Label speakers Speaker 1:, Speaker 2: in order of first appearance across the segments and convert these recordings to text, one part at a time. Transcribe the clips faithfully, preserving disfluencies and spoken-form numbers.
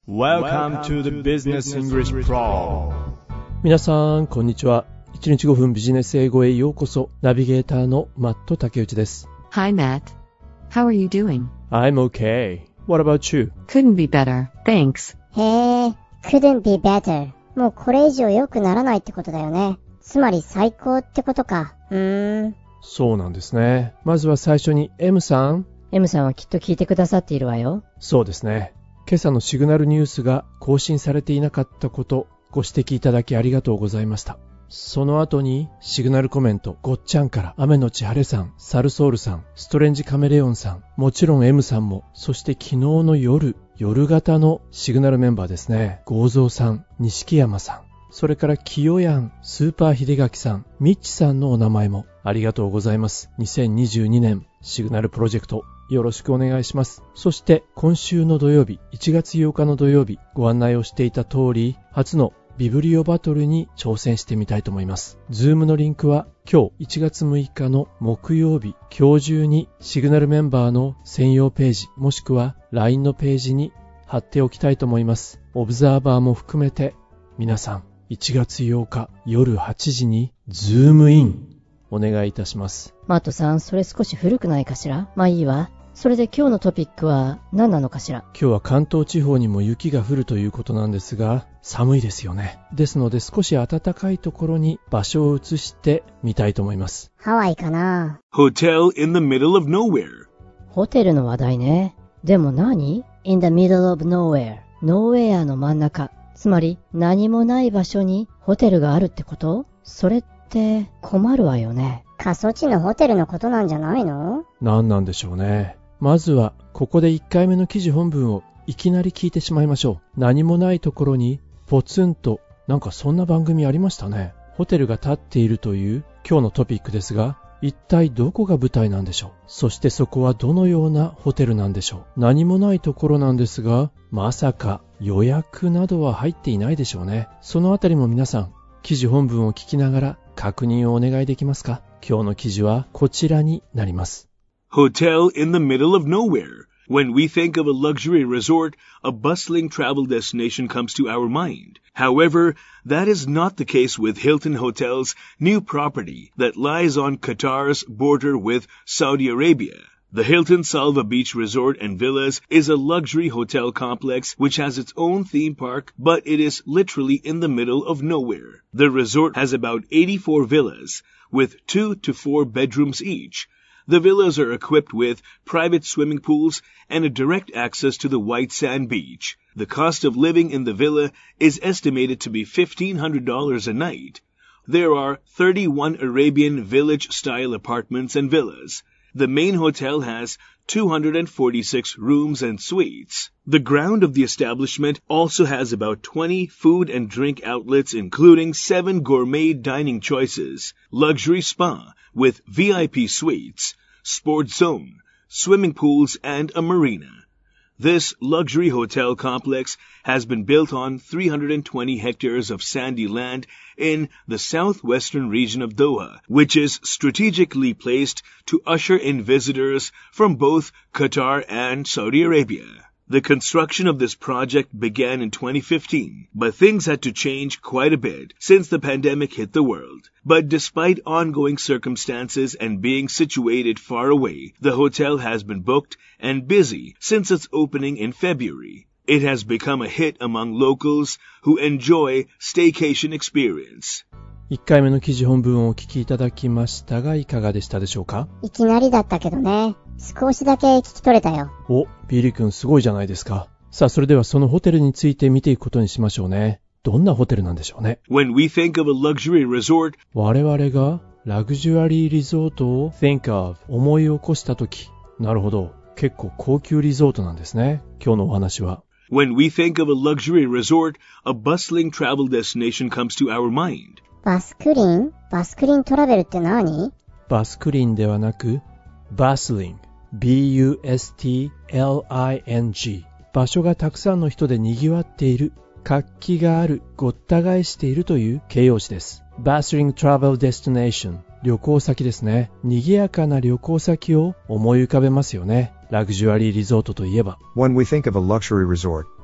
Speaker 1: Welcome to the Business English Pro。
Speaker 2: 皆さんこんにちは。いちにちごふんビジネス英語へようこそ。ナビゲーターのマット竹内です。
Speaker 3: Hi Matt. How are you doing?
Speaker 2: I'm okay. What about you?
Speaker 3: Couldn't be better. Thanks.
Speaker 4: へー、couldn't be better。もうこれ以上良くならないってことだよね。つまり最高ってことか。うーん。
Speaker 2: そうなんですね。まずは最初に M さん。
Speaker 5: M さんはきっと聞いてくださっているわよ。
Speaker 2: そうですね。今朝のシグナルニュースが更新されていなかったこと、ご指摘いただきありがとうございました。その後にシグナルコメント、ごっちゃんから雨のち晴れさん、サルソールさん、ストレンジカメレオンさん、もちろん M さんも、そして昨日の夜、夜型のシグナルメンバーですね。ゴーゾーさん、錦山さん、それからキヨヤン、スーパー秀垣さん、ミッチさんのお名前もありがとうございます。にせんにじゅうにねんシグナルプロジェクトよろしくお願いします。そして今週の土曜日、いちがつようかの土曜日、ご案内をしていた通り、初のビブリオバトルに挑戦してみたいと思います。ズームのリンクは今日いちがつむいかの木曜日、今日中にシグナルメンバーの専用ページ、もしくは ライン のページに貼っておきたいと思います。オブザーバーも含めて皆さんいちがつようか夜はちじにズームインお願いいたします。
Speaker 5: マットさん、それ少し古くないかしら？まあいいわ。それで今日のトピックは何なのかしら？
Speaker 2: 今日は関東地方にも雪が降るということなんですが、寒いですよね。ですので少し暖かいところに場所を移してみたいと思います。
Speaker 4: ハワイかな。
Speaker 1: Hotel in the middle of nowhere。
Speaker 5: ホテルの話題ね。でも何？ In the middle of nowhere。 ノーウェアの真ん中。つまり何もない場所にホテルがあるってこと？それって困るわよね。
Speaker 4: 過疎地のホテルのことなんじゃないの？
Speaker 2: 何なんでしょうね。まずはここでいっかいめの記事本文をいきなり聞いてしまいましょう。何もないところにポツンと、なんかそんな番組ありましたね。ホテルが建っているという今日のトピックですが、一体どこが舞台なんでしょう。そしてそこはどのようなホテルなんでしょう。何もないところなんですが、まさか予約などは入っていないでしょうね。そのあたりも皆さん記事本文を聞きながら確認をお願いできますか？今日の記事はこちらになります。
Speaker 1: Hotel in the middle of nowhere. When we think of a luxury resort, a bustling travel destination comes to our mind. However, that is not the case with Hilton Hotel's new property that lies on Qatar's border with Saudi Arabia. The Hilton Salva Beach Resort and Villas is a luxury hotel complex which has its own theme park, but it is literally in the middle of nowhere. The resort has about eighty-four villas, with two to four bedrooms each.The villas are equipped with private swimming pools and a direct access to the white sand beach. The cost of living in the villa is estimated to be fifteen hundred dollars a night. There are thirty-one Arabian village-style apartments and villas. The main hotel has two hundred forty-six rooms and suites. The ground of the establishment also has about twenty food and drink outlets, including seven gourmet dining choices, luxury spa with V I P suites, sports zone, swimming pools, and a marina. This luxury hotel complex has been built on three hundred twenty hectares of sandy land in the southwestern region of Doha, which is strategically placed to usher in visitors from both Qatar and Saudi Arabia.The construction of this project began in twenty fifteen, but things had to change quite a bit since the pandemic hit the world. But despite ongoing circumstances and being situated far away, the hotel has been booked and busy since its opening in February. It has become a hit among locals who enjoy staycation experience.
Speaker 2: いっかいめの記事本文をお聞きいただきましたがいかがでしたでしょうか？
Speaker 4: いきなりだったけどね。少しだけ聞き取れたよ。
Speaker 2: お、ビリ君すごいじゃないですか。さあそれではそのホテルについて見ていくことにしましょうね。どんなホテルなんでしょうね。
Speaker 1: When we think of a luxury resort,
Speaker 2: 我々がラグジュアリーリゾートを think of 思い起こしたとき、なるほど、結構高級リゾートなんですね。今日のお話は。
Speaker 1: When we think of a luxury resort, a bustling travel destination comes to our mind.
Speaker 4: バスクリン？バスクリントラベルって何？
Speaker 2: バスクリンではなく、バスリング、ビーユーエスティーエルアイエヌジー。場所がたくさんの人で賑わっている、活気がある、ごった返しているという形容詞です。バスリングトラベルデスティネーション、旅行先ですね。賑やかな旅行先を思い浮かべますよね。ラグジュアリーリゾートといえば。
Speaker 6: When we think of a luxury resort,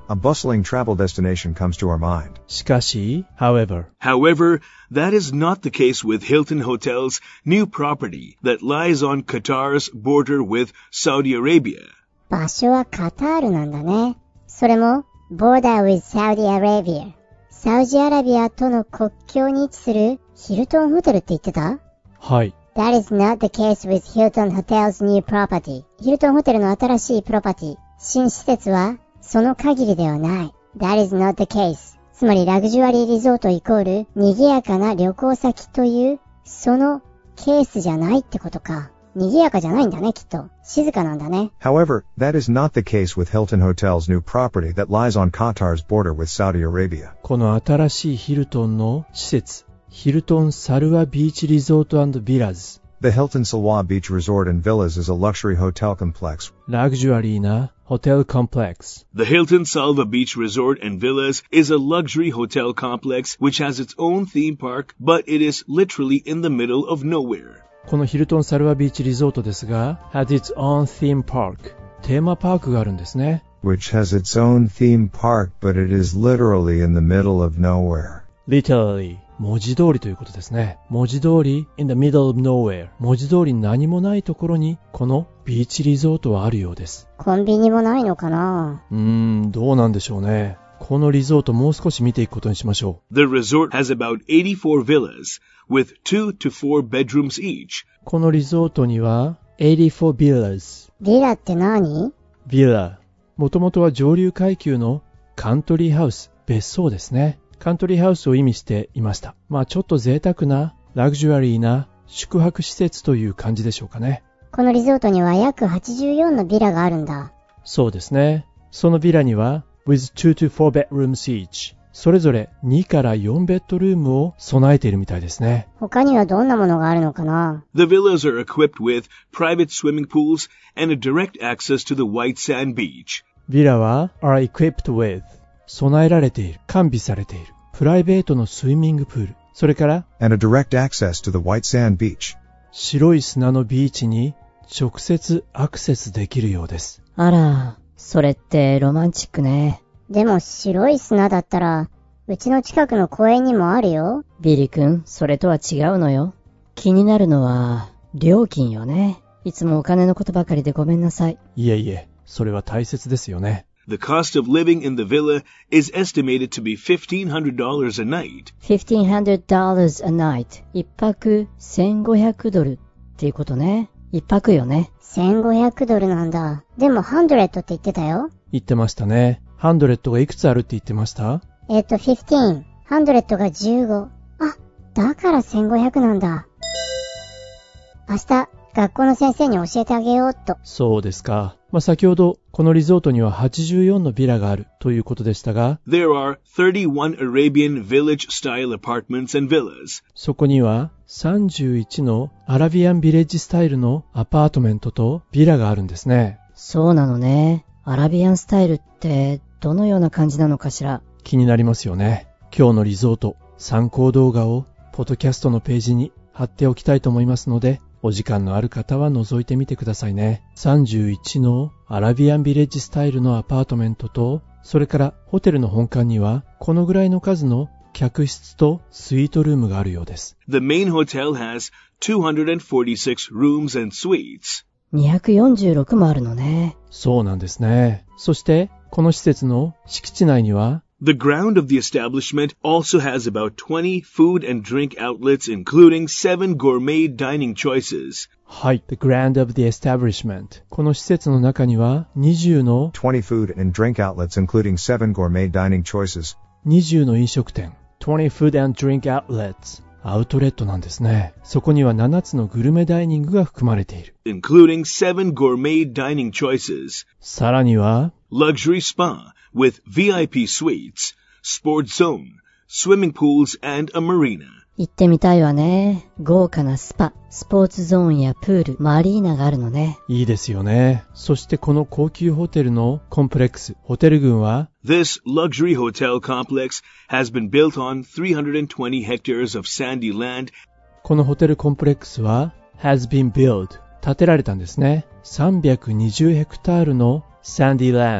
Speaker 6: a bustling travel destination comes to our mind.
Speaker 2: しかし、however,
Speaker 1: However, that is not the case with Hilton Hotel's new property that lies on Qatar's border with Saudi Arabia.
Speaker 4: 場所はカタールなんだね。それも、border with Saudi Arabia。サウジアラビアとの国境に位置するヒルトンホテルって言ってた？
Speaker 2: はい。
Speaker 4: That is not the case with Hilton Hotel's new property. ヒルトンホテルの新しいプロパティ、新施設はその限りではない。That is not the case. つまりラグジュアリーリゾートイコール賑やかな旅行先というそのケースじゃないってことか。賑やかじゃないんだね、きっと。静かなんだね。
Speaker 6: However, that is not the case with Hilton Hotel's new property that lies on Qatar's border with Saudi Arabia.
Speaker 2: この新しいヒルトンの施設、ヒルトンサルワビーチリゾート&ビラズ。
Speaker 6: The Hilton Salwa Beach Resort and Villas is a luxury hotel complex.
Speaker 2: ラグジュアリーなホテルコンプレックス。
Speaker 1: The Hilton Salva Beach Resort and Villas is a luxury hotel complex which has its own theme park, but it is literally in the middle of nowhere.
Speaker 2: このヒルトンサルワビーチリゾートですが、has its own theme park。テーマパークがあるんですね。
Speaker 6: Which has its own theme park, but it is literally in the middle of nowhere.
Speaker 2: literally 文字通りということですね。文字通り in the middle of nowhere 文字通り何もないところにこのビーチリゾートはあるようです。
Speaker 4: コンビニもないのかな？
Speaker 2: うーん、どうなんでしょうね。このリゾートもう少し見ていくことにしましょう。
Speaker 1: The resort has about eighty-four villas with two to four bedrooms each.
Speaker 2: このリゾートにはeighty-four villas。
Speaker 4: ビラって何？
Speaker 2: ビラ。もともとは上流階級のカントリーハウス、別荘ですね。カントリーハウスを意味していました。まあちょっと贅沢なラグジュアリーな宿泊施設という感じでしょうかね。
Speaker 4: このリゾートには約はちじゅうよんのビラがあるんだ。
Speaker 2: そうですね。そのビラには with two to four bedrooms each それぞれにからよんベッドルームを備えているみたいですね。
Speaker 4: 他にはどんなものがあるのかな？
Speaker 1: The villas are equipped with private swimming pools and a direct access to the white sand beach.
Speaker 2: ビラは are equipped with 備えられている、完備されているプライベートのスイミングプール、それから
Speaker 6: and a direct access to the white sand beach.
Speaker 2: 白い砂のビーチに直接アクセスできるようです。
Speaker 5: あら、それってロマンチックね。
Speaker 4: でも白い砂だったら、うちの近くの公園にもあるよ。
Speaker 5: ビリ君、それとは違うのよ。気になるのは、料金よね。いつもお金のことばかりでごめんなさい。
Speaker 2: いえいえ、それは大切ですよね。
Speaker 1: The cost of living in the villa is estimated to be fifteen hundred dollars a night.
Speaker 5: fifteen hundred dollars a night。一泊せんごひゃくドルっていうことね。一泊よね。
Speaker 4: せんごひゃくドルなんだ。でもハンドレットって言ってたよ。
Speaker 2: 言ってましたね。ハンドレットがいくつあるって言ってました？
Speaker 4: えっと、フィフティーン。ハンドレットがじゅうご。あ、だからせんごひゃくなんだ。明日、学校の先生に教えてあげようっと。
Speaker 2: そうですか。まあ、先ほど、このリゾートにははちじゅうよんのビラがあるということでしたが、
Speaker 1: There are thirty-one Arabian village-style apartments and villas.
Speaker 2: そこにはさんじゅういちのアラビアンビレッジスタイルのアパートメントとビラがあるんですね。
Speaker 5: そうなのね。アラビアンスタイルってどのような感じなのかしら。
Speaker 2: 気になりますよね。今日のリゾート、参考動画をポッドキャストのページに貼っておきたいと思いますので、お時間のある方は覗いてみてくださいね。さんじゅういちのアラビアンビレッジスタイルのアパートメントと、それからホテルの本館にはこのぐらいの数の客室とスイートルームがあるようです。
Speaker 1: The main hotel has two hundred forty-six rooms and suites.
Speaker 5: にひゃくよんじゅうろくもあるのね。
Speaker 2: そうなんですね。そして、この施設の敷地内には、
Speaker 1: The ground of the establishment also has about twenty food and drink outlets, including seven gourmet dining choices.
Speaker 2: はい、The ground of the establishment。この施設の中にはにじゅうの
Speaker 6: twenty food and drink outlets including seven gourmet dining choices.
Speaker 2: にじゅうの飲食店。twenty food and drink outlets。アウトレットなんですね。そこにはななつのグルメダイニングが含まれている。
Speaker 1: Including seven gourmet dining choices.
Speaker 2: さらには、
Speaker 1: Luxury spa with V I P suites, sports zone, swimming pools, and a marina.
Speaker 5: 行ってみたいわね。豪華なスパ、スポーツゾーンやプール、マリーナがあるのね。
Speaker 2: いいですよね。そしてこの高級ホテルのコンプレックス、ホテル群は、
Speaker 1: This luxury hotel complex has been built on three hundred twenty hectares of sandy land.
Speaker 2: このホテルコンプレックスは、has been built、建てられたんですね。さんびゃくにじゅうヘクタールのサンディランド、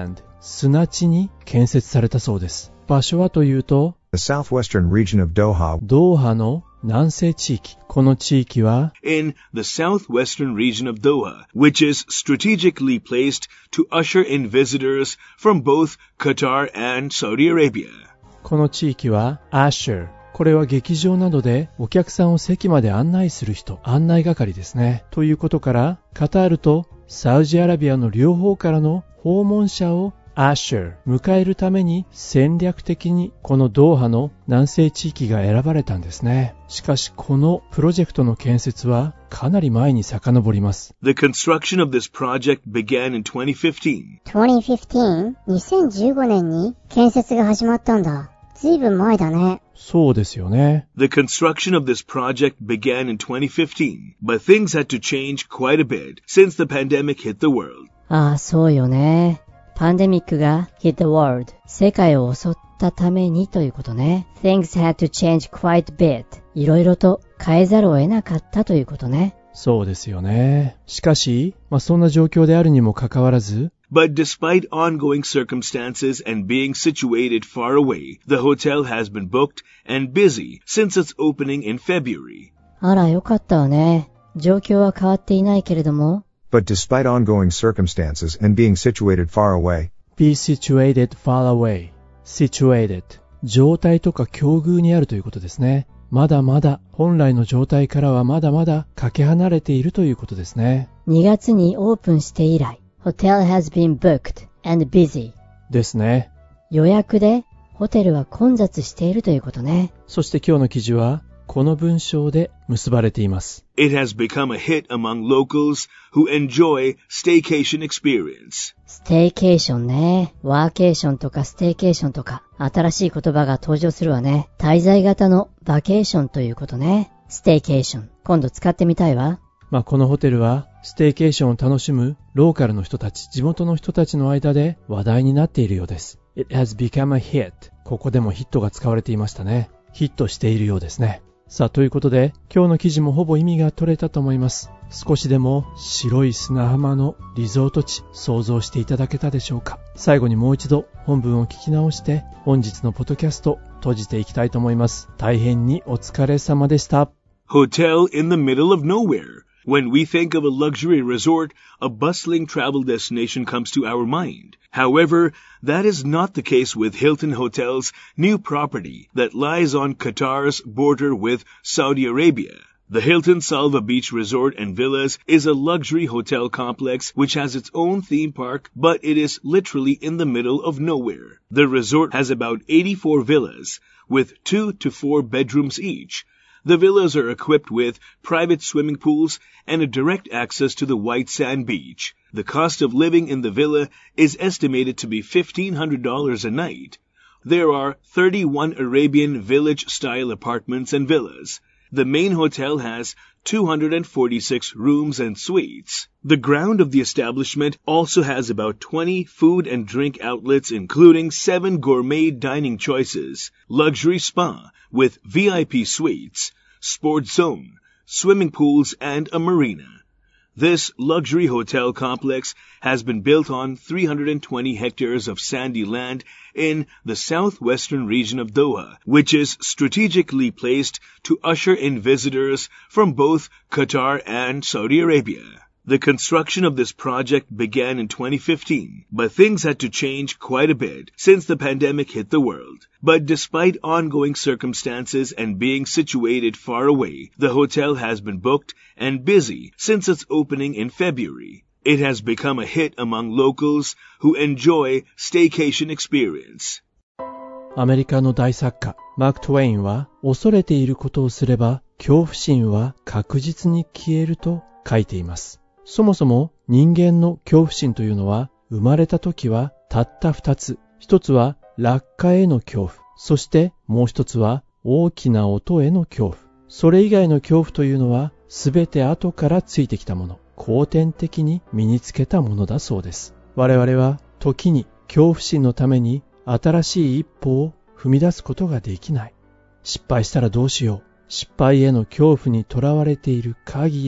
Speaker 2: 砂地に建設されたそうです。場所はというと、
Speaker 6: The southwestern region of Doha,
Speaker 2: ドーハの南西地域。この地域は
Speaker 1: in the southwestern region of Doha, which is strategically placed to usher in visitors from both Qatar and Saudi Arabia.
Speaker 2: この地域は Usher。これは劇場などでお客さんを席まで案内する人、案内係ですね。ということから、カタールとサウジアラビアの両方からの訪問者をUsher、迎えるために戦略的にこのドーハの南西地域が選ばれたんですね。しかしこのプロジェクトの建設はかなり前に遡ります。
Speaker 1: The construction of this project began in twenty fifteen.
Speaker 4: twenty fifteen? にせんじゅうごねんに建設が始まったんだ。ずいぶん前だね。
Speaker 2: そうですよね。
Speaker 1: The construction of this project began in twenty fifteen, but things had to change quite a bit since the pandemic hit the world.
Speaker 5: ああ、そうよね。パンデミックが hit the world 世界を襲ったためにということね。Things had to change quite a bit いろいろと変えざるを得なかったということね。
Speaker 2: そうですよね。しかし、まあ、そんな状況であるにもかかわらず、
Speaker 1: But despite ongoing circumstances and being situated far away, the hotel has been booked and busy since its opening in February.
Speaker 5: あら、よかったわね。状況は変わっていないけれども、
Speaker 6: but despite ongoing circumstances and being situated far away,
Speaker 2: be situated far away, situated 状態とか境遇にあるということですね。まだまだ本来の状態からはまだまだかけ離れているということですね。
Speaker 5: にがつにオープンして以来、Hotel has been booked and busy
Speaker 2: ですね。
Speaker 5: 予約でホテルは混雑しているということね。
Speaker 2: そして今日の記事はこの文章で結ばれています。
Speaker 1: It has become a hit among locals who enjoy staycation experience.
Speaker 5: ステイケーションね。ワーケーションとかステイケーションとか新しい言葉が登場するわね。滞在型のバケーションということね。ステイケーション。今度使ってみたいわ。
Speaker 2: まあこのホテルはステイケーションを楽しむローカルの人たち、地元の人たちの間で話題になっているようです。It has become a hit. ここでもヒットが使われていましたね。ヒットしているようですね。さあ、ということで、今日の記事もほぼ意味が取れたと思います。少しでも白い砂浜のリゾート地、想像していただけたでしょうか。最後にもう一度本文を聞き直して、本日のポッドキャスト閉じていきたいと思います。大変にお疲れ様でした。
Speaker 1: Hotel in the middle of nowhere.When we think of a luxury resort, a bustling travel destination comes to our mind. However, that is not the case with Hilton Hotel's new property that lies on Qatar's border with Saudi Arabia. The Hilton Salva Beach Resort and Villas is a luxury hotel complex which has its own theme park, but it is literally in the middle of nowhere. The resort has about eighty-four villas, with two to four bedrooms each.The villas are equipped with private swimming pools and a direct access to the white sand beach. The cost of living in the villa is estimated to be fifteen hundred dollars a night. There are thirty-one Arabian village-style apartments and villas. The main hotel has two hundred forty-six rooms and suites. The ground of the establishment also has about twenty food and drink outlets, including seven gourmet dining choices, luxury spa with V I P suites, sports zone, swimming pools, and a marina. This luxury hotel complex has been built on three hundred twenty hectares of sandy land in the southwestern region of Doha, which is strategically placed to usher in visitors from both Qatar and Saudi Arabia.The construction of this project began in twenty fifteen, but things had to change quite a bit since the pandemic hit the world. But despite ongoing circumstances and being situated far away, the hotel has been booked and busy since its opening in February. It has become a hit among locals who enjoy staycation experience.
Speaker 2: アメリカの大作家、マーク・トウェインは、恐れていることをすれば、恐怖心は確実に消えると書いています。そもそも人間の恐怖心というのは生まれた時はたった二つ。一つは落下への恐怖。そしてもう一つは大きな音への恐怖。それ以外の恐怖というのはすべて後からついてきたもの。後天的に身につけたものだそうです。我々は時に恐怖心のために新しい一歩を踏み出すことができない。失敗したらどうしよう。失敗への恐怖にとらわれている限り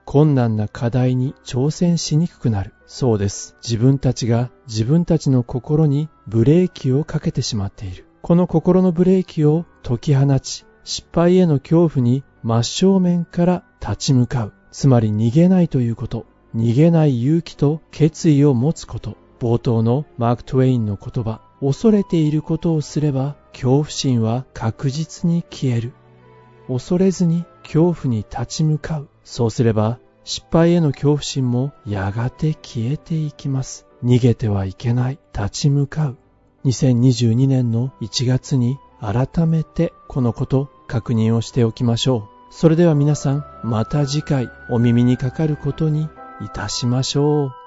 Speaker 2: 困難な課題に挑戦しにくくなる。そうです。自分たちが自分たちの心にブレーキをかけてしまっている。この心のブレーキを解き放ち、失敗への恐怖に真正面から立ち向かう。つまり逃げないということ。逃げない勇気と決意を持つこと。冒頭のマーク・トウェインの言葉。恐れていることをすれば恐怖心は確実に消える。恐れずに恐怖に立ち向かう。そうすれば失敗への恐怖心もやがて消えていきます。逃げてはいけない。立ち向かう。にせんにじゅうにねんのいちがつに改めてこのこと確認をしておきましょう。それでは皆さん、また次回お耳にかかることにいたしましょう。